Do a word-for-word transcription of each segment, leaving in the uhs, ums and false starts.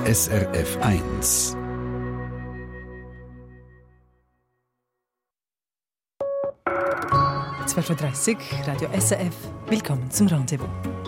S R F eins. zwölf Uhr dreißig, Radio S R F. Willkommen zum Rendezvous.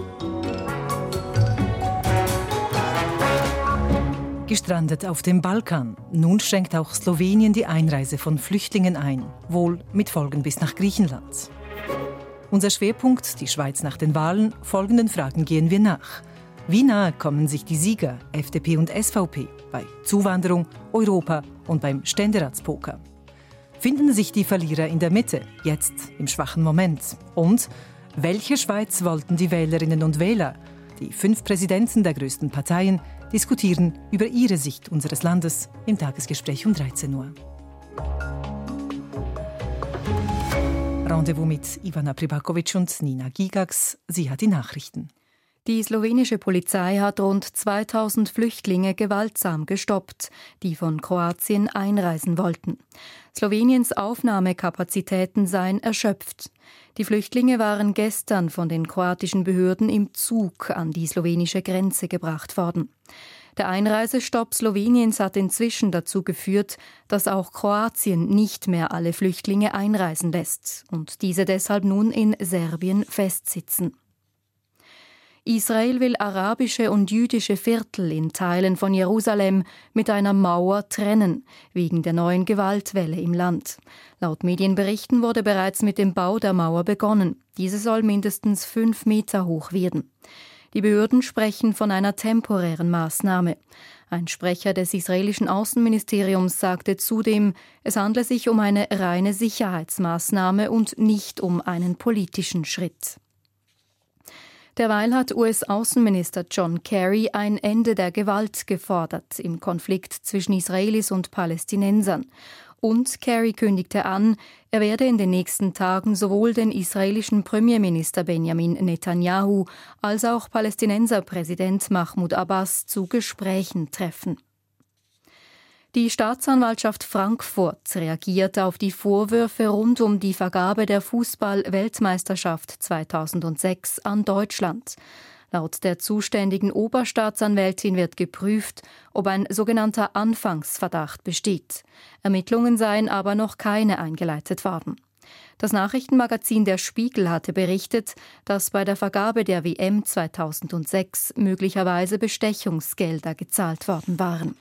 Gestrandet auf dem Balkan. Nun schränkt auch Slowenien die Einreise von Flüchtlingen ein, wohl mit Folgen bis nach Griechenland. Unser Schwerpunkt, die Schweiz nach den Wahlen. Folgenden Fragen gehen wir nach. Wie nahe kommen sich die Sieger, F D P und S V P, bei Zuwanderung, Europa und beim Ständeratspoker? Finden sich die Verlierer in der Mitte, jetzt im schwachen Moment? Und welche Schweiz wollten die Wählerinnen und Wähler? Die fünf Präsidenten der größten Parteien diskutieren über ihre Sicht unseres Landes im Tagesgespräch um dreizehn Uhr. Rendezvous mit Ivana Pribakovic und Nina Gigax. Sie hat die Nachrichten. Die slowenische Polizei hat rund zweitausend Flüchtlinge gewaltsam gestoppt, die von Kroatien einreisen wollten. Sloweniens Aufnahmekapazitäten seien erschöpft. Die Flüchtlinge waren gestern von den kroatischen Behörden im Zug an die slowenische Grenze gebracht worden. Der Einreisestopp Sloweniens hat inzwischen dazu geführt, dass auch Kroatien nicht mehr alle Flüchtlinge einreisen lässt und diese deshalb nun in Serbien festsitzen. Israel will arabische und jüdische Viertel in Teilen von Jerusalem mit einer Mauer trennen, wegen der neuen Gewaltwelle im Land. Laut Medienberichten wurde bereits mit dem Bau der Mauer begonnen. Diese soll mindestens fünf Meter hoch werden. Die Behörden sprechen von einer temporären Maßnahme. Ein Sprecher des israelischen Außenministeriums sagte zudem, es handle sich um eine reine Sicherheitsmaßnahme und nicht um einen politischen Schritt. Derweil hat U S-Außenminister John Kerry ein Ende der Gewalt gefordert im Konflikt zwischen Israelis und Palästinensern. Und Kerry kündigte an, er werde in den nächsten Tagen sowohl den israelischen Premierminister Benjamin Netanyahu als auch Palästinenserpräsident Mahmoud Abbas zu Gesprächen treffen. Die Staatsanwaltschaft Frankfurt reagiert auf die Vorwürfe rund um die Vergabe der Fußball-Weltmeisterschaft zweitausendsechs an Deutschland. Laut der zuständigen Oberstaatsanwältin wird geprüft, ob ein sogenannter Anfangsverdacht besteht. Ermittlungen seien aber noch keine eingeleitet worden. Das Nachrichtenmagazin Der Spiegel hatte berichtet, dass bei der Vergabe der W M zweitausendsechs möglicherweise Bestechungsgelder gezahlt worden waren.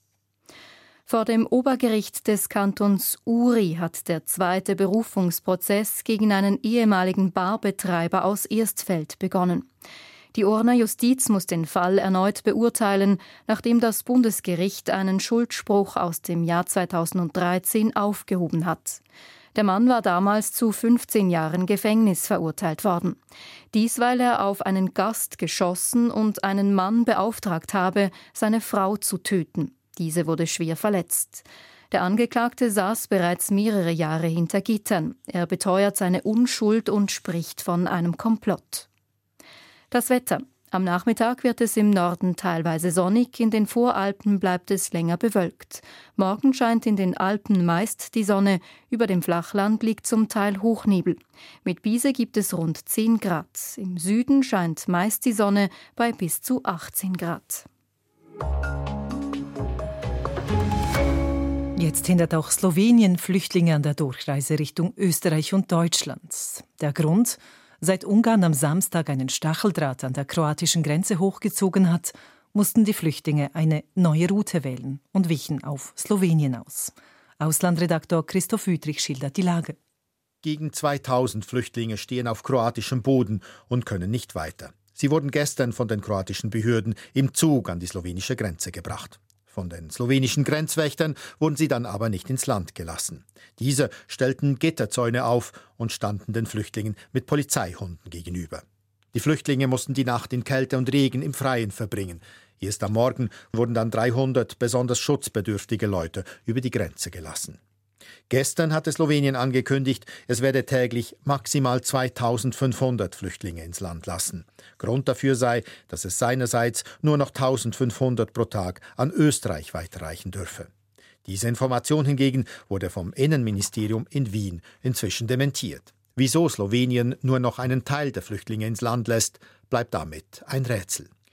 Vor dem Obergericht des Kantons Uri hat der zweite Berufungsprozess gegen einen ehemaligen Barbetreiber aus Erstfeld begonnen. Die Urner Justiz muss den Fall erneut beurteilen, nachdem das Bundesgericht einen Schuldspruch aus dem Jahr zweitausenddreizehn aufgehoben hat. Der Mann war damals zu fünfzehn Jahren Gefängnis verurteilt worden. Dies, weil er auf einen Gast geschossen und einen Mann beauftragt habe, seine Frau zu töten. Diese wurde schwer verletzt. Der Angeklagte saß bereits mehrere Jahre hinter Gittern. Er beteuert seine Unschuld und spricht von einem Komplott. Das Wetter. Am Nachmittag wird es im Norden teilweise sonnig, in den Voralpen bleibt es länger bewölkt. Morgen scheint in den Alpen meist die Sonne, über dem Flachland liegt zum Teil Hochnebel. Mit Biese gibt es rund zehn Grad. Im Süden scheint meist die Sonne bei bis zu achtzehn Grad. Jetzt hindert auch Slowenien Flüchtlinge an der Durchreise Richtung Österreich und Deutschland. Der Grund? Seit Ungarn am Samstag einen Stacheldraht an der kroatischen Grenze hochgezogen hat, mussten die Flüchtlinge eine neue Route wählen und wichen auf Slowenien aus. Auslandredaktor Christoph Wüthrich schildert die Lage. Gegen zweitausend Flüchtlinge stehen auf kroatischem Boden und können nicht weiter. Sie wurden gestern von den kroatischen Behörden im Zug an die slowenische Grenze gebracht. Von den slowenischen Grenzwächtern wurden sie dann aber nicht ins Land gelassen. Diese stellten Gitterzäune auf und standen den Flüchtlingen mit Polizeihunden gegenüber. Die Flüchtlinge mussten die Nacht in Kälte und Regen im Freien verbringen. Erst am Morgen wurden dann dreihundert besonders schutzbedürftige Leute über die Grenze gelassen. Gestern hatte Slowenien angekündigt, es werde täglich maximal zweitausendfünfhundert Flüchtlinge ins Land lassen. Grund dafür sei, dass es seinerseits nur noch eintausendfünfhundert pro Tag an Österreich weiterreichen dürfe. Diese Information hingegen wurde vom Innenministerium in Wien inzwischen dementiert. Wieso Slowenien nur noch einen Teil der Flüchtlinge ins Land lässt, bleibt damit ein Rätsel.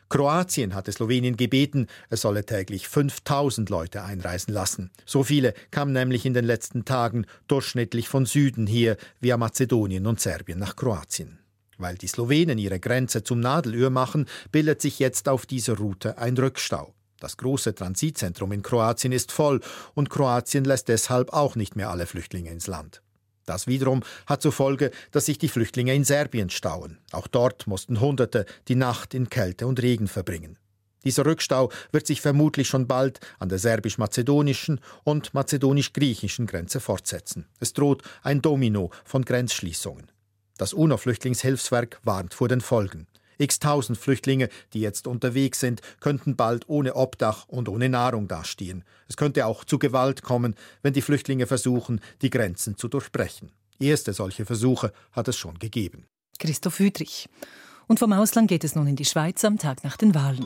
Kroatien hatte Slowenien gebeten, es solle täglich fünftausend Leute einreisen lassen. So viele kamen nämlich in den letzten Tagen durchschnittlich von Süden her via Mazedonien und Serbien nach Kroatien. Weil die Slowenen ihre Grenze zum Nadelöhr machen, bildet sich jetzt auf dieser Route ein Rückstau. Das große Transitzentrum in Kroatien ist voll und Kroatien lässt deshalb auch nicht mehr alle Flüchtlinge ins Land. Das wiederum hat zur Folge, dass sich die Flüchtlinge in Serbien stauen. Auch dort mussten Hunderte die Nacht in Kälte und Regen verbringen. Dieser Rückstau wird sich vermutlich schon bald an der serbisch-mazedonischen und mazedonisch-griechischen Grenze fortsetzen. Es droht ein Domino von Grenzschließungen. Das UNO-Flüchtlingshilfswerk warnt vor den Folgen. X-tausend Flüchtlinge, die jetzt unterwegs sind, könnten bald ohne Obdach und ohne Nahrung dastehen. Es könnte auch zu Gewalt kommen, wenn die Flüchtlinge versuchen, die Grenzen zu durchbrechen. Erste solche Versuche hat es schon gegeben. Christoph Hüdrich. Und vom Ausland geht es nun in die Schweiz am Tag nach den Wahlen.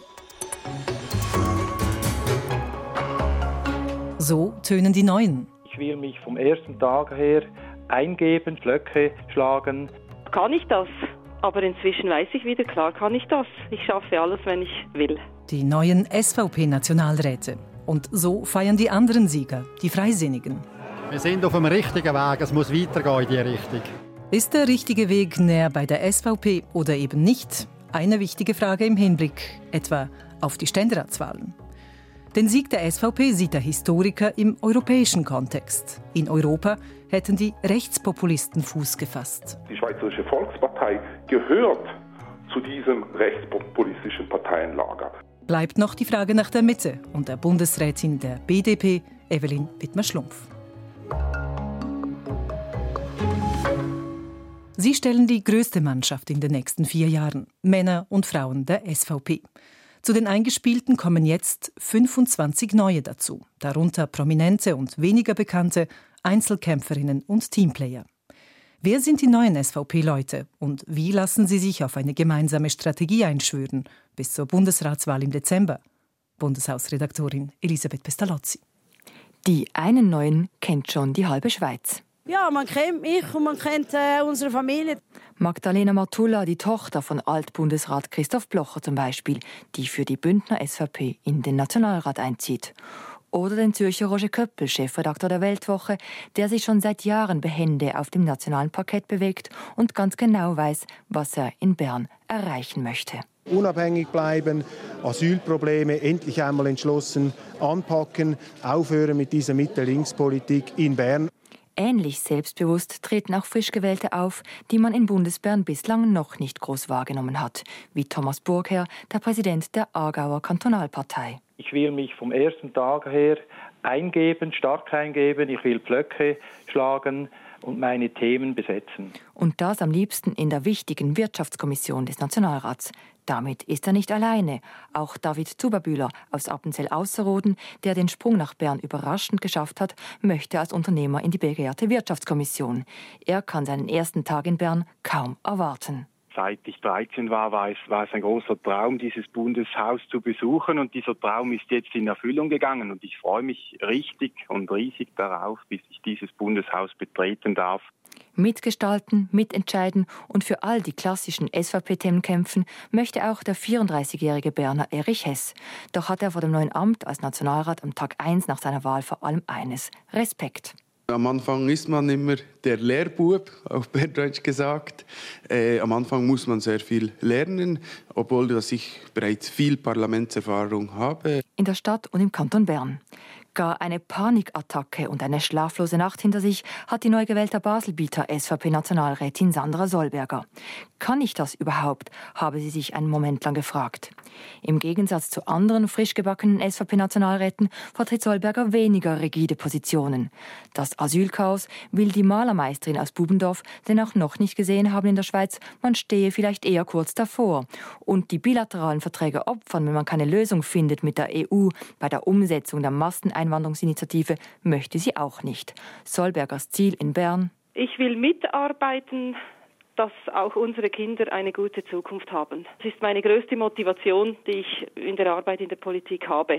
So tönen die Neuen. Ich will mich vom ersten Tag her eingeben, Flöcke schlagen. Kann ich das? Aber inzwischen weiß ich wieder, klar kann ich das. Ich schaffe alles, wenn ich will. Die neuen S V P-Nationalräte. Und so feiern die anderen Sieger, die Freisinnigen. Wir sind auf dem richtigen Weg, es muss weitergehen in diese Richtung. Ist der richtige Weg näher bei der S V P oder eben nicht? Eine wichtige Frage im Hinblick etwa auf die Ständeratswahlen. Den Sieg der S V P sieht der Historiker im europäischen Kontext. In Europa hätten die Rechtspopulisten Fuß gefasst. Die Schweizerische Volkspartei gehört zu diesem rechtspopulistischen Parteienlager. Bleibt noch die Frage nach der Mitte und der Bundesrätin der B D P, Evelyn Wittmer-Schlumpf. Sie stellen die größte Mannschaft in den nächsten vier Jahren, Männer und Frauen der S V P. Zu den Eingespielten kommen jetzt fünfundzwanzig neue dazu, darunter prominente und weniger bekannte Einzelkämpferinnen und Teamplayer. Wer sind die neuen S V P-Leute und wie lassen sie sich auf eine gemeinsame Strategie einschwören bis zur Bundesratswahl im Dezember? Bundeshausredaktorin Elisabeth Pestalozzi. Die einen Neuen kennt schon die halbe Schweiz. Ja, man kennt mich und man kennt äh, unsere Familie. Magdalena Martulla, die Tochter von Altbundesrat Christoph Blocher zum Beispiel, die für die Bündner S V P in den Nationalrat einzieht. Oder den Zürcher Roger Köppel, Chefredakteur der Weltwoche, der sich schon seit Jahren behende auf dem nationalen Parkett bewegt und ganz genau weiß, was er in Bern erreichen möchte. Unabhängig bleiben, Asylprobleme endlich einmal entschlossen anpacken, aufhören mit dieser Mitte-Links-Politik in Bern. Ähnlich selbstbewusst treten auch Frischgewählte auf, die man in Bundesbern bislang noch nicht groß wahrgenommen hat, wie Thomas Burgherr, der Präsident der Aargauer Kantonalpartei. Ich will mich vom ersten Tag her eingeben, stark eingeben. Ich will Pflöcke schlagen und meine Themen besetzen. Und das am liebsten in der wichtigen Wirtschaftskommission des Nationalrats. Damit ist er nicht alleine. Auch David Zuberbühler aus Appenzell-Ausserrhoden, der den Sprung nach Bern überraschend geschafft hat, möchte als Unternehmer in die begehrte Wirtschaftskommission. Er kann seinen ersten Tag in Bern kaum erwarten. Seit ich dreizehn war, war es, war es ein großer Traum, dieses Bundeshaus zu besuchen. Und dieser Traum ist jetzt in Erfüllung gegangen. Und ich freue mich richtig und riesig darauf, bis ich dieses Bundeshaus betreten darf. Mitgestalten, mitentscheiden und für all die klassischen S V P-Themen kämpfen, möchte auch der vierunddreißigjährige Berner Erich Hess. Doch hat er vor dem neuen Amt als Nationalrat am Tag eins nach seiner Wahl vor allem eines: Respekt. Am Anfang ist man immer der Lehrbub, auf Berndeutsch gesagt. Äh, am Anfang muss man sehr viel lernen, obwohl dass ich bereits viel Parlamentserfahrung habe. In der Stadt und im Kanton Bern. Gar eine Panikattacke und eine schlaflose Nacht hinter sich hat die neu gewählte Baselbieter S V P-Nationalrätin Sandra Sollberger. Kann ich das überhaupt, habe sie sich einen Moment lang gefragt. Im Gegensatz zu anderen frisch gebackenen S V P-Nationalräten vertritt Sollberger weniger rigide Positionen. Das Asylchaos will die Malermeisterin aus Bubendorf denn auch noch nicht gesehen haben in der Schweiz. Man stehe vielleicht eher kurz davor. Und die bilateralen Verträge opfern, wenn man keine Lösung findet mit der E U bei der Umsetzung der Masseneinwanderungsinitiative, möchte sie auch nicht. Sollbergers Ziel in Bern: Ich will mitarbeiten, dass auch unsere Kinder eine gute Zukunft haben. Das ist meine größte Motivation, die ich in der Arbeit in der Politik habe.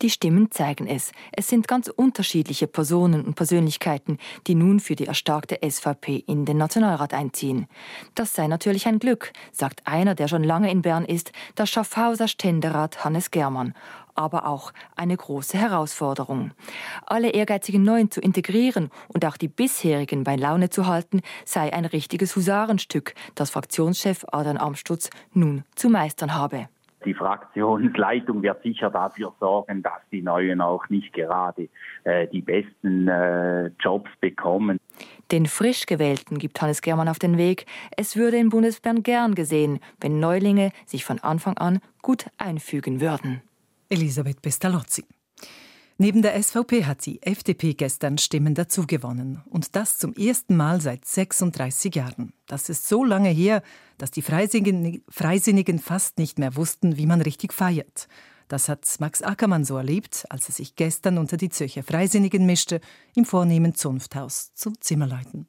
Die Stimmen zeigen es. Es sind ganz unterschiedliche Personen und Persönlichkeiten, die nun für die erstarkte S V P in den Nationalrat einziehen. Das sei natürlich ein Glück, sagt einer, der schon lange in Bern ist, der Schaffhauser Ständerat Hannes Germann. Aber auch eine große Herausforderung. Alle ehrgeizigen Neuen zu integrieren und auch die bisherigen bei Laune zu halten, sei ein richtiges Husarenstück, das Fraktionschef Adrian Amstutz nun zu meistern habe. Die Fraktionsleitung wird sicher dafür sorgen, dass die Neuen auch nicht gerade äh, die besten äh, Jobs bekommen. Den frisch Gewählten gibt Hannes Germann auf den Weg. Es würde in Bundesbern gern gesehen, wenn Neulinge sich von Anfang an gut einfügen würden. Elisabeth Pestalozzi. Neben der S V P hat die F D P gestern Stimmen dazugewonnen. Und das zum ersten Mal seit sechsunddreißig Jahren. Das ist so lange her, dass die Freisinnigen, Freisinnigen fast nicht mehr wussten, wie man richtig feiert. Das hat Max Ackermann so erlebt, als er sich gestern unter die Zürcher Freisinnigen mischte, im vornehmen Zunfthaus zum Zimmerläuten.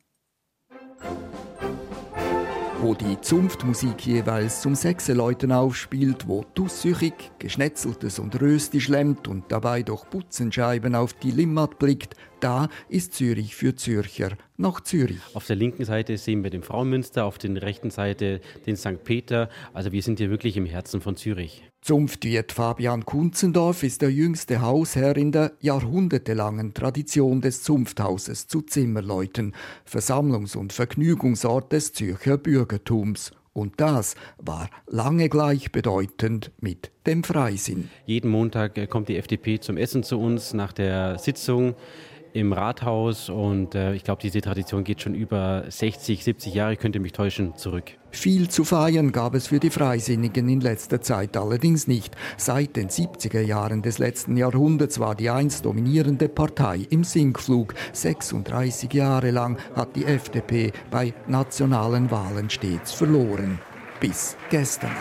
Wo die Zunftmusik jeweils zum Sechseläuten aufspielt, wo Tusssüchig, Geschnetzeltes und Rösti schlemmt und dabei durch Butzenscheiben auf die Limmat blickt, da ist Zürich für Zürcher noch Zürich. Auf der linken Seite sehen wir den Frauenmünster, auf der rechten Seite den Sankt Peter. Also wir sind hier wirklich im Herzen von Zürich. Zunftwirt Fabian Kunzendorf ist der jüngste Hausherr in der jahrhundertelangen Tradition des Zunfthauses zu Zimmerläuten, Versammlungs- und Vergnügungsort des Zürcher Bürgertums. Und das war lange gleichbedeutend mit dem Freisinn. Jeden Montag kommt die F D P zum Essen zu uns nach der Sitzung im Rathaus und äh, ich glaube, diese Tradition geht schon über sechzig, siebzig Jahre, ich könnte mich täuschen, zurück. Viel zu feiern gab es für die Freisinnigen in letzter Zeit allerdings nicht. Seit den siebziger Jahren des letzten Jahrhunderts war die einst dominierende Partei im Sinkflug. sechsunddreißig Jahre lang hat die F D P bei nationalen Wahlen stets verloren. Bis gestern.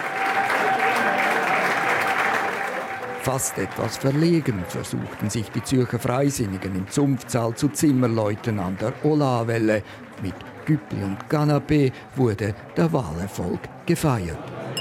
Fast etwas verlegen versuchten sich die Zürcher Freisinnigen im Zunftsaal zu Zimmerläuten an der Olavelle. Mit Güppli und Canapé wurde der Wahlerfolg gefeiert.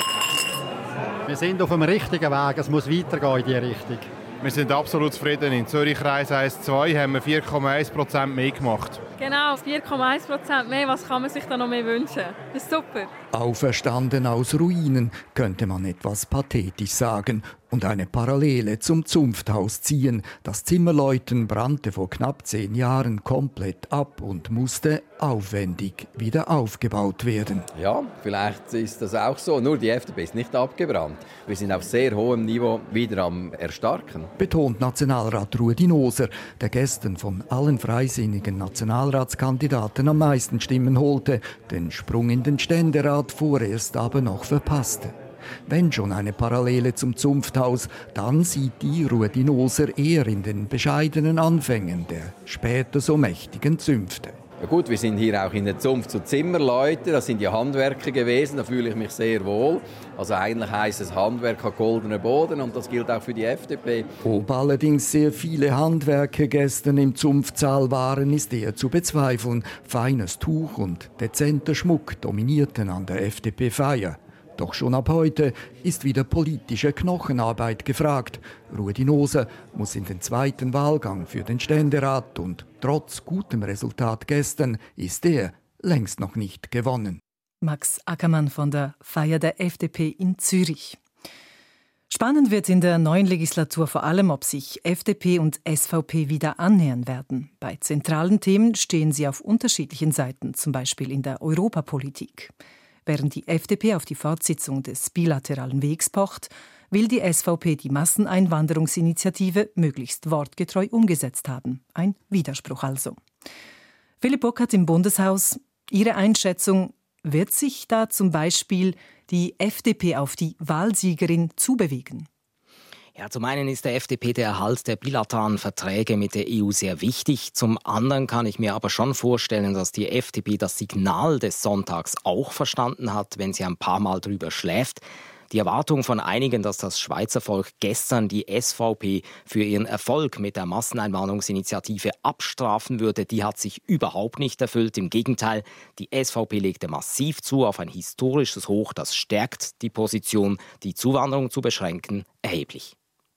Wir sind auf dem richtigen Weg, es muss weitergehen in diese Richtung. Wir sind absolut zufrieden. In Zürich Kreis eins zwei haben wir vier Komma eins Prozent mehr gemacht. Genau, vier Komma eins Prozent mehr. Was kann man sich da noch mehr wünschen? Das ist super. Auferstanden aus Ruinen, könnte man etwas pathetisch sagen, und eine Parallele zum Zunfthaus ziehen. Das Zimmerläuten brannte vor knapp zehn Jahren komplett ab und musste aufwendig wieder aufgebaut werden. Ja, vielleicht ist das auch so. Nur die F D P ist nicht abgebrannt. Wir sind auf sehr hohem Niveau wieder am Erstarken. Betont Nationalrat Ruedi Noser, der gestern von allen freisinnigen Nationalratskandidaten am meisten Stimmen holte, den Sprung in den Ständerat vorerst aber noch verpasste. Wenn schon eine Parallele zum Zunfthaus, dann sieht die Ruedi Noser eher in den bescheidenen Anfängen der später so mächtigen Zünfte. Ja gut, wir sind hier auch in der Zunft zu Zimmerleute, das sind ja Handwerker gewesen, da fühle ich mich sehr wohl. Also eigentlich heisst es Handwerk hat goldener Boden und das gilt auch für die F D P. Ob allerdings sehr viele Handwerker gestern im Zunftsaal waren, ist eher zu bezweifeln. Feines Tuch und dezenter Schmuck dominierten an der F D P-Feier. Doch schon ab heute ist wieder politische Knochenarbeit gefragt. Ruedi Noser muss in den zweiten Wahlgang für den Ständerat und trotz gutem Resultat gestern ist er längst noch nicht gewonnen. Max Ackermann von der Feier der F D P in Zürich. Spannend wird in der neuen Legislatur vor allem, ob sich F D P und S V P wieder annähern werden. Bei zentralen Themen stehen sie auf unterschiedlichen Seiten, zum Beispiel in der Europapolitik. Während die F D P auf die Fortsetzung des bilateralen Wegs pocht, will die S V P die Masseneinwanderungsinitiative möglichst wortgetreu umgesetzt haben. Ein Widerspruch also. Philipp Bockert im Bundeshaus. Ihre Einschätzung, wird sich da zum Beispiel die F D P auf die Wahlsiegerin zubewegen? Ja, zum einen ist der F D P der Erhalt der bilateralen Verträge mit der E U sehr wichtig. Zum anderen kann ich mir aber schon vorstellen, dass die F D P das Signal des Sonntags auch verstanden hat, wenn sie ein paar Mal drüber schläft. Die Erwartung von einigen, dass das Schweizer Volk gestern die S V P für ihren Erfolg mit der Masseneinwanderungsinitiative abstrafen würde, die hat sich überhaupt nicht erfüllt. Im Gegenteil, die S V P legte massiv zu auf ein historisches Hoch. Das stärkt die Position, die Zuwanderung zu beschränken, erheblich.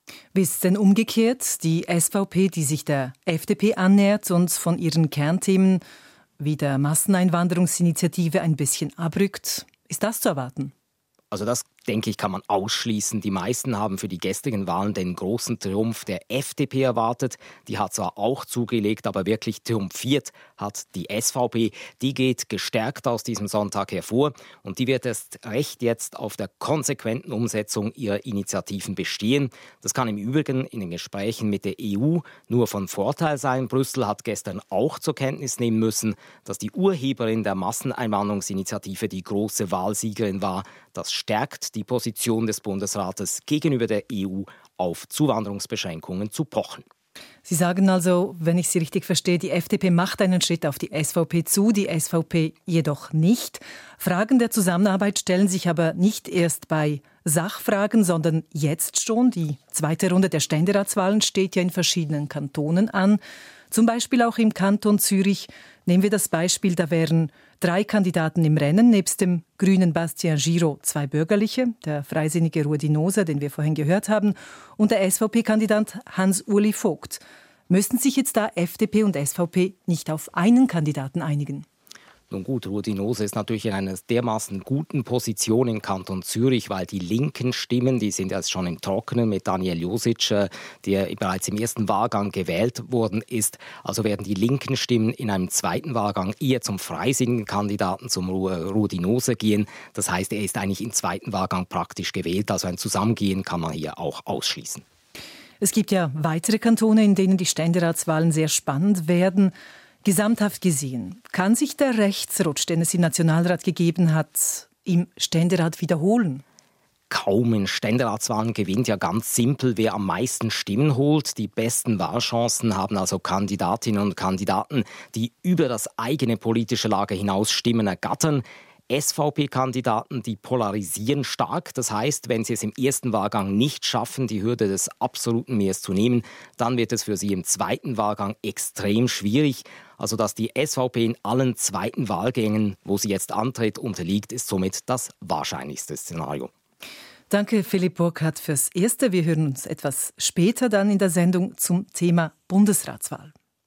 Wie ist es denn umgekehrt? Die S V P, die sich der F D P annähert und von ihren Kernthemen wie der Masseneinwanderungsinitiative ein bisschen abrückt. Ist das zu erwarten? Also das, denke ich, kann man ausschließen. Die meisten haben für die gestrigen Wahlen den großen Triumph der F D P erwartet. Die hat zwar auch zugelegt, aber wirklich triumphiert hat die S V P. Die geht gestärkt aus diesem Sonntag hervor und die wird erst recht jetzt auf der konsequenten Umsetzung ihrer Initiativen bestehen. Das kann im Übrigen in den Gesprächen mit der E U nur von Vorteil sein. Brüssel hat gestern auch zur Kenntnis nehmen müssen, dass die Urheberin der Masseneinwanderungsinitiative die große Wahlsiegerin war. Das stärkt die Position des Bundesrates gegenüber der E U auf Zuwanderungsbeschränkungen zu pochen. Sie sagen also, wenn ich Sie richtig verstehe, die F D P macht einen Schritt auf die S V P zu, die S V P jedoch nicht. Fragen der Zusammenarbeit stellen sich aber nicht erst bei Sachfragen, sondern jetzt schon. Die zweite Runde der Ständeratswahlen steht ja in verschiedenen Kantonen an. Zum Beispiel auch im Kanton Zürich. Nehmen wir das Beispiel, da wären drei Kandidaten im Rennen, nebst dem grünen Bastien Giraud zwei bürgerliche, der freisinnige Ruedi Noser, den wir vorhin gehört haben, und der S V P-Kandidat Hans-Uli Vogt. Müssten sich jetzt da F D P und S V P nicht auf einen Kandidaten einigen? Nun gut, Ruedi Noser ist natürlich in einer dermaßen guten Position im Kanton Zürich, weil die linken Stimmen, die sind jetzt schon im Trockenen mit Daniel Josic, der bereits im ersten Wahlgang gewählt worden ist. Also werden die linken Stimmen in einem zweiten Wahlgang eher zum freisinnigen Kandidaten, zum Ruedi Noser gehen. Das heißt, er ist eigentlich im zweiten Wahlgang praktisch gewählt. Also ein Zusammengehen kann man hier auch ausschließen. Es gibt ja weitere Kantone, in denen die Ständeratswahlen sehr spannend werden. Gesamthaft gesehen, kann sich der Rechtsrutsch, den es im Nationalrat gegeben hat, im Ständerat wiederholen? Kaum in Ständeratswahlen gewinnt ja ganz simpel, wer am meisten Stimmen holt. Die besten Wahlchancen haben also Kandidatinnen und Kandidaten, die über das eigene politische Lager hinaus Stimmen ergattern. S V P-Kandidaten, die polarisieren stark. Das heißt, wenn sie es im ersten Wahlgang nicht schaffen, die Hürde des absoluten Mehrs zu nehmen, dann wird es für sie im zweiten Wahlgang extrem schwierig. Also, dass die S V P in allen zweiten Wahlgängen, wo sie jetzt antritt, unterliegt, ist somit das wahrscheinlichste Szenario. Danke, Philipp Burkhardt, fürs Erste. Wir hören uns etwas später dann in der Sendung zum Thema Bundesratswahl.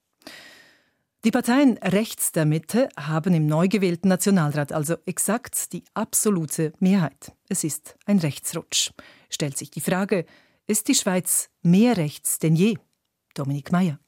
Die Parteien rechts der Mitte haben im neu gewählten Nationalrat also exakt die absolute Mehrheit. Es ist ein Rechtsrutsch. Stellt sich die Frage, ist die Schweiz mehr rechts denn je? Dominik Meier.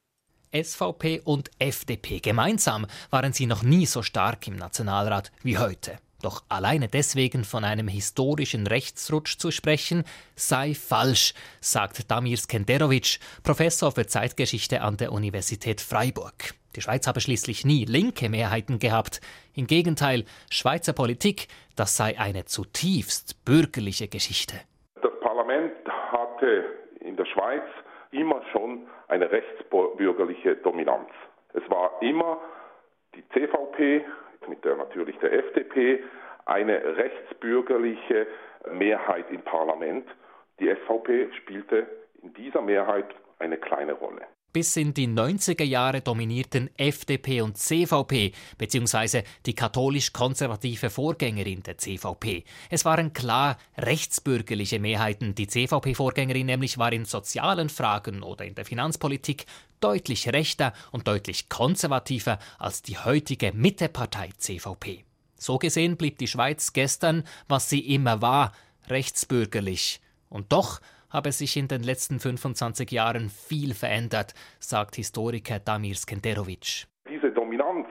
S V P und F D P gemeinsam waren sie noch nie so stark im Nationalrat wie heute. Doch alleine deswegen von einem historischen Rechtsrutsch zu sprechen, sei falsch, sagt Damir Skenderovic, Professor für Zeitgeschichte an der Universität Freiburg. Die Schweiz habe schließlich nie linke Mehrheiten gehabt. Im Gegenteil, Schweizer Politik, das sei eine zutiefst bürgerliche Geschichte. Das Parlament hatte in der Schweiz immer schon eine rechtsbürgerliche Dominanz. Es war immer die C V P, mit der natürlich der F D P, eine rechtsbürgerliche Mehrheit im Parlament. Die S V P spielte in dieser Mehrheit eine kleine Rolle. Bis in die neunziger Jahre dominierten F D P und C V P, beziehungsweise die katholisch-konservative Vorgängerin der C V P. Es waren klar rechtsbürgerliche Mehrheiten. Die C V P-Vorgängerin nämlich war in sozialen Fragen oder in der Finanzpolitik deutlich rechter und deutlich konservativer als die heutige Mittepartei C V P. So gesehen blieb die Schweiz gestern, was sie immer war, rechtsbürgerlich. Und doch habe sich in den letzten fünfundzwanzig Jahren viel verändert, sagt Historiker Damir Skenderovic. Diese Dominanz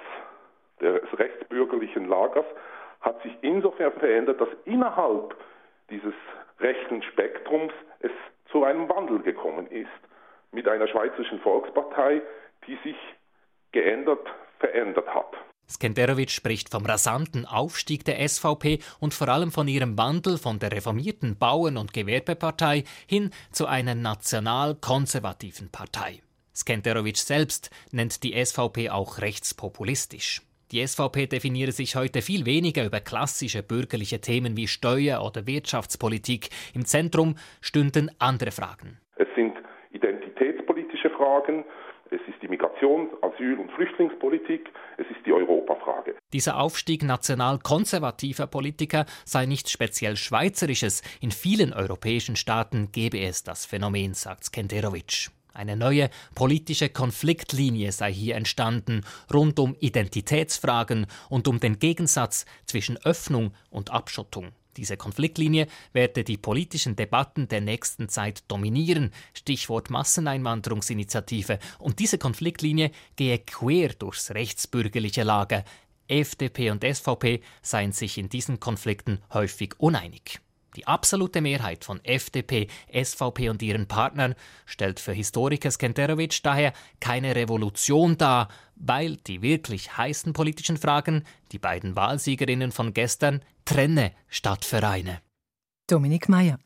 des rechtsbürgerlichen Lagers hat sich insofern verändert, dass innerhalb dieses rechten Spektrums es zu einem Wandel gekommen ist, mit einer Schweizerischen Volkspartei, die sich geändert, verändert hat. Skenderovic spricht vom rasanten Aufstieg der S V P und vor allem von ihrem Wandel von der reformierten Bauern- und Gewerbepartei hin zu einer national-konservativen Partei. Skenderovic selbst nennt die S V P auch rechtspopulistisch. Die S V P definiere sich heute viel weniger über klassische bürgerliche Themen wie Steuer- oder Wirtschaftspolitik. Im Zentrum stünden andere Fragen. Es sind identitätspolitische Fragen, Es ist die Migrations-, Asyl- und Flüchtlingspolitik, es ist die Europafrage. Dieser Aufstieg national-konservativer Politiker sei nichts speziell Schweizerisches. In vielen europäischen Staaten gebe es das Phänomen, sagt Skenderovic. Eine neue politische Konfliktlinie sei hier entstanden, rund um Identitätsfragen und um den Gegensatz zwischen Öffnung und Abschottung. Diese Konfliktlinie werde die politischen Debatten der nächsten Zeit dominieren, Stichwort Masseneinwanderungsinitiative. Und diese Konfliktlinie gehe quer durchs rechtsbürgerliche Lager. F D P und S V P seien sich in diesen Konflikten häufig uneinig. Die absolute Mehrheit von F D P, S V P und ihren Partnern stellt für Historiker Skenderovic daher keine Revolution dar, weil die wirklich heißen politischen Fragen, die beiden Wahlsiegerinnen von gestern, trenne statt vereine. Dominik Meyer.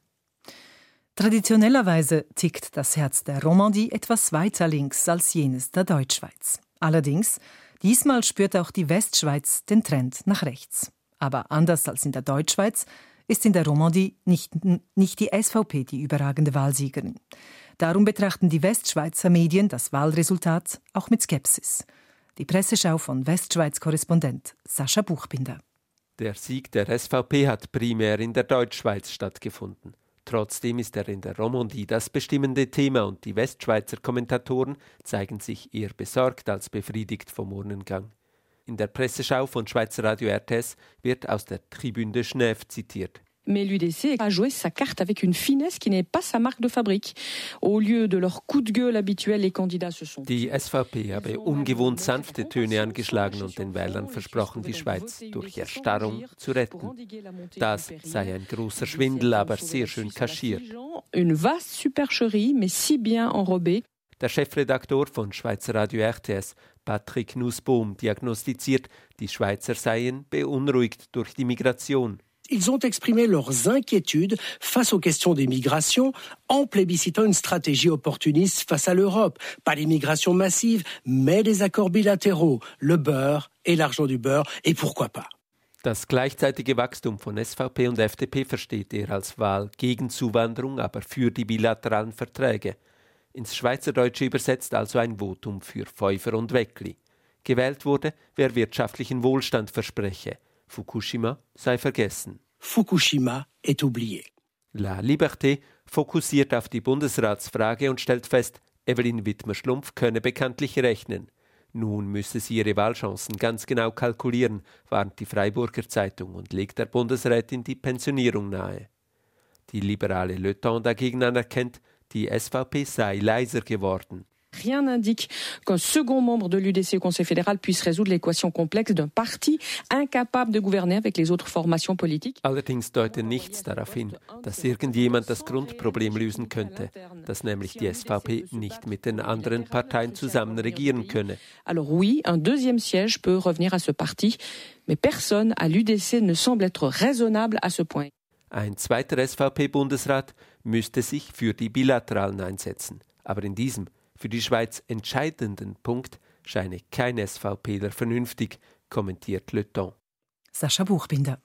Traditionellerweise tickt das Herz der Romandie etwas weiter links als jenes der Deutschschweiz. Allerdings, diesmal spürt auch die Westschweiz den Trend nach rechts. Aber anders als in der Deutschschweiz ist in der Romandie nicht, nicht die S V P die überragende Wahlsiegerin. Darum betrachten die Westschweizer Medien das Wahlresultat auch mit Skepsis. Die Presseschau von Westschweiz-Korrespondent Sascha Buchbinder. Der Sieg der S V P hat primär in der Deutschschweiz stattgefunden. Trotzdem ist er in der Romandie das bestimmende Thema und die Westschweizer Kommentatoren zeigen sich eher besorgt als befriedigt vom Urnengang. In der Presseschau von Schweizer Radio R T S wird aus der Tribune de Genève zitiert. Mais l'U D C a joué sa carte avec une finesse qui n'est pas sa marque de fabrique. Au lieu de leur coup de gueule habituel, les candidats se sont... Die S V P habe ungewohnt sanfte Töne angeschlagen und den Wählern versprochen, die Schweiz durch Erstarrung zu retten. Das sei ein großer Schwindel, aber sehr schön kaschiert. Une vaste supercherie, mais si bien enrobée. Der Chefredaktor von Schweizer Radio R T S, Patrick Nussbaum, diagnostiziert, die Schweizer seien beunruhigt durch die Migration. Ils ont exprimé leurs inquiétudes face aux questions des migrations en plébiscitant une stratégie opportuniste face à l'Europe. Pas l'immigration massive, mais des accords bilatéraux, le beurre et l'argent du beurre, et pourquoi pas. Das gleichzeitige Wachstum von S V P und F D P versteht er als Wahl gegen Zuwanderung, aber für die bilateralen Verträge. Ins Schweizerdeutsche übersetzt also ein Votum für Pfeiffer und Weckli. Gewählt wurde, wer wirtschaftlichen Wohlstand verspreche. Fukushima sei vergessen. Fukushima est oublié. La Liberté fokussiert auf die Bundesratsfrage und stellt fest, Evelyn Wittmer-Schlumpf könne bekanntlich rechnen. Nun müsse sie ihre Wahlchancen ganz genau kalkulieren, warnt die Freiburger Zeitung und legt der Bundesrätin die Pensionierung nahe. Die liberale Le Temps dagegen anerkennt, die S V P sei leiser geworden. Rien n'indique qu'un second membre de l'U D C au Conseil fédéral puisse résoudre l'équation complexe d'un parti incapable de gouverner avec les autres formations politiques. Allerdings deutet nichts darauf hin, dass irgendjemand das Grundproblem lösen könnte, dass nämlich die S V P nicht mit den anderen Parteien zusammen regieren könne. Alors oui, un deuxième siège peut revenir à ce parti, mais personne à l'U D C ne semble être raisonnable à ce point. Ein zweiter S V P-Bundesrat müsste sich für die Bilateralen einsetzen. Aber in diesem für die Schweiz entscheidenden Punkt scheine kein SVPler vernünftig, kommentiert Le Temps. Sascha Buchbinder.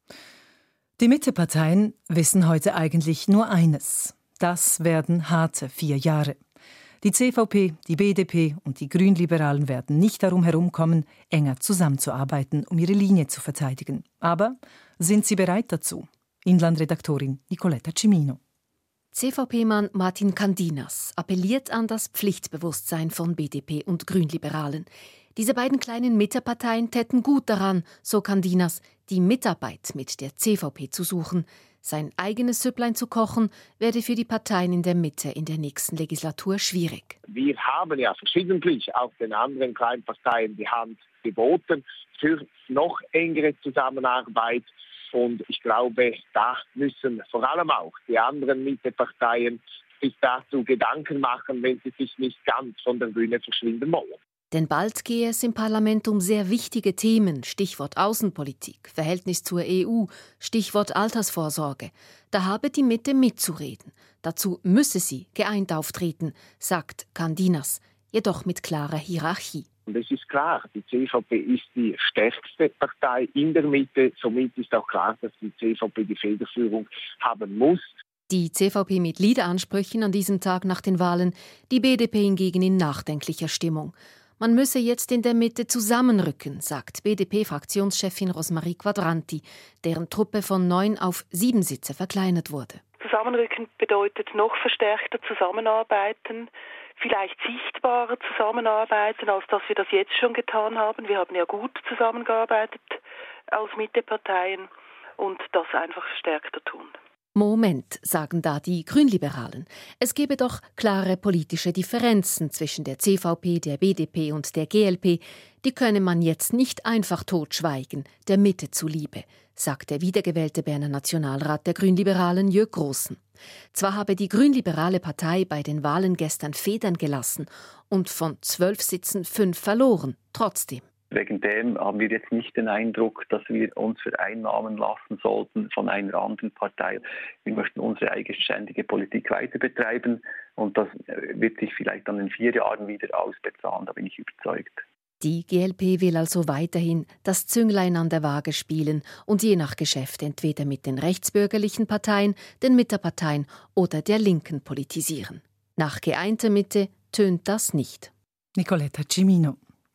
Die Mitteparteien wissen heute eigentlich nur eines. Das werden harte vier Jahre. Die C V P, die B D P und die Grünliberalen werden nicht darum herumkommen, enger zusammenzuarbeiten, um ihre Linie zu verteidigen. Aber sind sie bereit dazu? Inlandredaktorin Nicoletta Cimino. C V P-Mann Martin Candinas appelliert an das Pflichtbewusstsein von B D P und Grünliberalen. Diese beiden kleinen Mitteparteien täten gut daran, so Candinas, die Mitarbeit mit der C V P zu suchen. Sein eigenes Süpplein zu kochen, werde für die Parteien in der Mitte in der nächsten Legislatur schwierig. Wir haben ja verschiedentlich auch den anderen kleinen Parteien die Hand geboten für noch engere Zusammenarbeit. Und ich glaube, da müssen vor allem auch die anderen Mitteparteien sich dazu Gedanken machen, wenn sie sich nicht ganz von der Bühne verschwinden wollen. Denn bald gehe es im Parlament um sehr wichtige Themen, Stichwort Außenpolitik, Verhältnis zur E U, Stichwort Altersvorsorge. Da habe die Mitte mitzureden. Dazu müsse sie geeint auftreten, sagt Candinas, jedoch mit klarer Hierarchie. Und es ist klar, die C V P ist die stärkste Partei in der Mitte. Somit ist auch klar, dass die C V P die Federführung haben muss. Die C V P mit Liederansprüchen an diesem Tag nach den Wahlen, die B D P hingegen in nachdenklicher Stimmung. Man müsse jetzt in der Mitte zusammenrücken, sagt B D P-Fraktionschefin Rosmarie Quadranti, deren Truppe von neun auf sieben Sitze verkleinert wurde. Zusammenrücken bedeutet noch verstärkter zusammenarbeiten, vielleicht sichtbarer zusammenarbeiten, als dass wir das jetzt schon getan haben. Wir haben ja gut zusammengearbeitet als Mitteparteien und das einfach stärker tun. Moment, sagen da die Grünliberalen. Es gebe doch klare politische Differenzen zwischen der C V P, der B D P und der G L P. Die könne man jetzt nicht einfach totschweigen, der Mitte zuliebe, sagt der wiedergewählte Berner Nationalrat der Grünliberalen Jörg Grossen. Zwar habe die grünliberale Partei bei den Wahlen gestern Federn gelassen und von zwölf Sitzen fünf verloren, trotzdem. Wegen dem haben wir jetzt nicht den Eindruck, dass wir uns vereinnahmen lassen sollten von einer anderen Partei. Wir möchten unsere eigenständige Politik weiter betreiben und das wird sich vielleicht dann in vier Jahren wieder ausbezahlen, da bin ich überzeugt. Die G L P will also weiterhin das Zünglein an der Waage spielen und je nach Geschäft entweder mit den rechtsbürgerlichen Parteien, den Mitteparteien oder der Linken politisieren. Nach geeinter Mitte tönt das nicht. Nicoletta Cimino.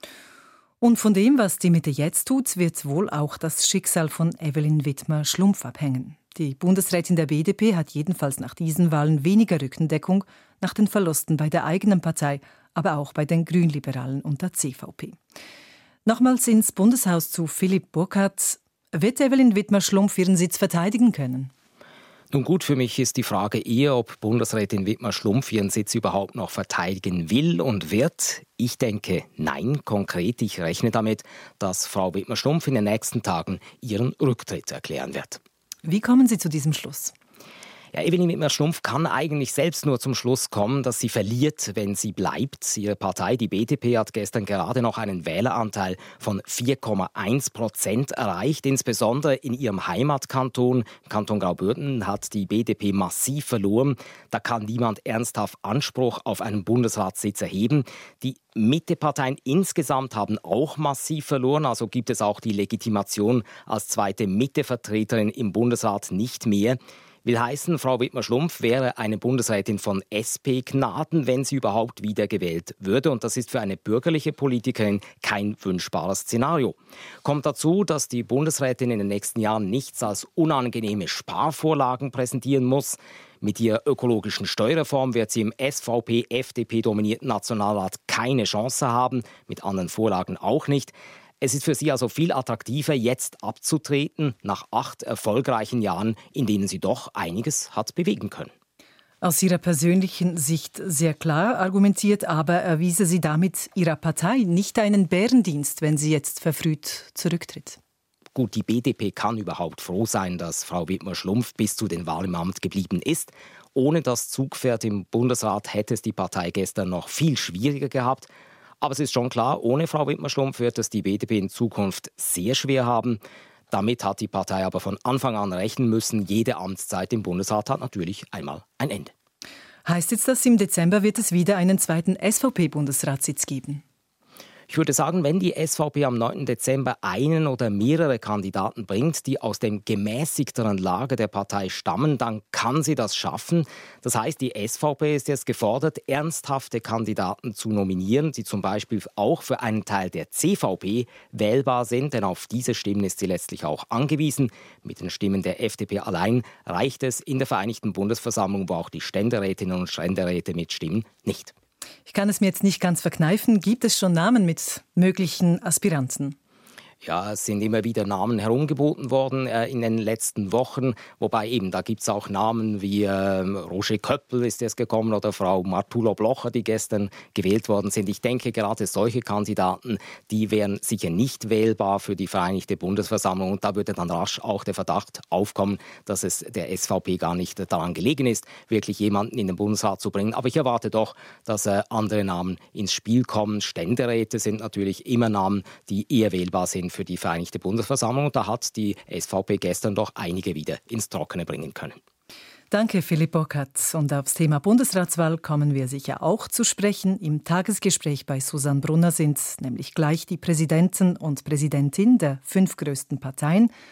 Und von dem, was die Mitte jetzt tut, wird wohl auch das Schicksal von Evelyn Wittmer-Schlumpf abhängen. Die Bundesrätin der B D P hat jedenfalls nach diesen Wahlen weniger Rückendeckung nach den Verlusten bei der eigenen Partei, aber auch bei den Grünliberalen und der C V P. Nochmals ins Bundeshaus zu Philipp Burkhardt. Wird Evelyn Wittmer-Schlumpf ihren Sitz verteidigen können? Nun gut, für mich ist die Frage eher, ob Bundesrätin Wittmer-Schlumpf ihren Sitz überhaupt noch verteidigen will und wird. Ich denke, nein. Konkret, ich rechne damit, dass Frau Wittmer-Schlumpf in den nächsten Tagen ihren Rücktritt erklären wird. Wie kommen Sie zu diesem Schluss? Ja, Evelyn Wittmer-Schlumpf kann eigentlich selbst nur zum Schluss kommen, dass sie verliert, wenn sie bleibt. Ihre Partei, die B D P, hat gestern gerade noch einen Wähleranteil von vier Komma eins Prozent erreicht. Insbesondere in ihrem Heimatkanton, im Kanton Graubünden, hat die B D P massiv verloren. Da kann niemand ernsthaft Anspruch auf einen Bundesratssitz erheben. Die Mitteparteien insgesamt haben auch massiv verloren. Also gibt es auch die Legitimation als zweite Mittevertreterin im Bundesrat nicht mehr. Will heißen, Frau Wittmer-Schlumpf wäre eine Bundesrätin von S P-Gnaden, wenn sie überhaupt wiedergewählt würde. Und das ist für eine bürgerliche Politikerin kein wünschbares Szenario. Kommt dazu, dass die Bundesrätin in den nächsten Jahren nichts als unangenehme Sparvorlagen präsentieren muss. Mit ihrer ökologischen Steuerreform wird sie im S V P-F D P-dominierten Nationalrat keine Chance haben, mit anderen Vorlagen auch nicht. Es ist für sie also viel attraktiver, jetzt abzutreten, nach acht erfolgreichen Jahren, in denen sie doch einiges hat bewegen können. Aus ihrer persönlichen Sicht sehr klar argumentiert, aber erwiese sie damit ihrer Partei nicht einen Bärendienst, wenn sie jetzt verfrüht zurücktritt. Gut, die B D P kann überhaupt froh sein, dass Frau Wittmer-Schlumpf bis zu den Wahlen im Amt geblieben ist. Ohne das Zugpferd im Bundesrat hätte es die Partei gestern noch viel schwieriger gehabt. Aber es ist schon klar, ohne Frau Wittmer-Schlumpf wird es die B D P in Zukunft sehr schwer haben. Damit hat die Partei aber von Anfang an rechnen müssen. Jede Amtszeit im Bundesrat hat natürlich einmal ein Ende. Heißt jetzt das, im Dezember wird es wieder einen zweiten S V P-Bundesratssitz geben? Ich würde sagen, wenn die S V P am neunten Dezember einen oder mehrere Kandidaten bringt, die aus dem gemäßigteren Lager der Partei stammen, dann kann sie das schaffen. Das heißt, die S V P ist jetzt gefordert, ernsthafte Kandidaten zu nominieren, die zum Beispiel auch für einen Teil der C V P wählbar sind, denn auf diese Stimmen ist sie letztlich auch angewiesen. Mit den Stimmen der F D P allein reicht es in der Vereinigten Bundesversammlung, wo auch die Ständerätinnen und Ständeräte mitstimmen, nicht. Ich kann es mir jetzt nicht ganz verkneifen. Gibt es schon Namen mit möglichen Aspiranten? Ja, es sind immer wieder Namen herumgeboten worden äh, in den letzten Wochen. Wobei eben, da gibt es auch Namen wie äh, Roger Köppel ist jetzt gekommen oder Frau Martula Blocher, die gestern gewählt worden sind. Ich denke, gerade solche Kandidaten, die wären sicher nicht wählbar für die Vereinigte Bundesversammlung. Und da würde dann rasch auch der Verdacht aufkommen, dass es der S V P gar nicht daran gelegen ist, wirklich jemanden in den Bundesrat zu bringen. Aber ich erwarte doch, dass äh, andere Namen ins Spiel kommen. Ständeräte sind natürlich immer Namen, die eher wählbar sind für die Vereinigte Bundesversammlung. Da hat die S V P gestern doch einige wieder ins Trockene bringen können. Danke, Philipp Burkhardt. Und aufs Thema Bundesratswahl kommen wir sicher auch zu sprechen. Im Tagesgespräch bei Susanne Brunner sind nämlich gleich die Präsidenten und Präsidentin der fünf größten Parteien.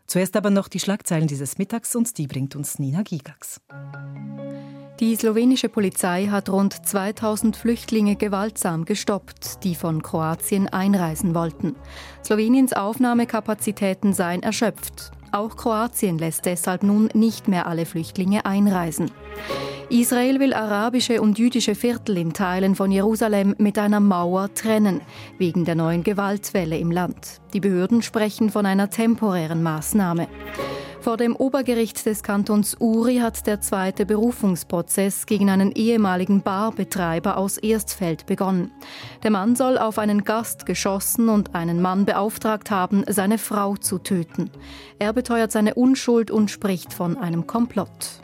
Zuerst aber noch die Schlagzeilen dieses Mittags und die bringt uns Nina Gigax. Die slowenische Polizei hat rund zweitausend Flüchtlinge gewaltsam gestoppt, die von Kroatien einreisen wollten. Sloweniens Aufnahmekapazitäten seien erschöpft. Auch Kroatien lässt deshalb nun nicht mehr alle Flüchtlinge einreisen. Israel will arabische und jüdische Viertel in Teilen von Jerusalem mit einer Mauer trennen, wegen der neuen Gewaltwelle im Land. Die Behörden sprechen von einer temporären Maßnahme. Vor dem Obergericht des Kantons Uri hat der zweite Berufungsprozess gegen einen ehemaligen Barbetreiber aus Erstfeld begonnen. Der Mann soll auf einen Gast geschossen und einen Mann beauftragt haben, seine Frau zu töten. Er beteuert seine Unschuld und spricht von einem Komplott.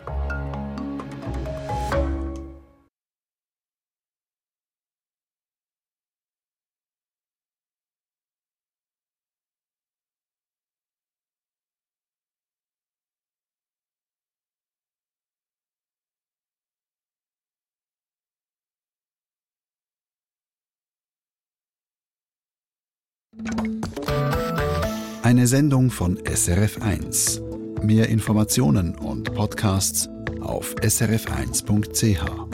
Eine Sendung von S R F eins. Mehr Informationen und Podcasts auf s r f eins punkt c h.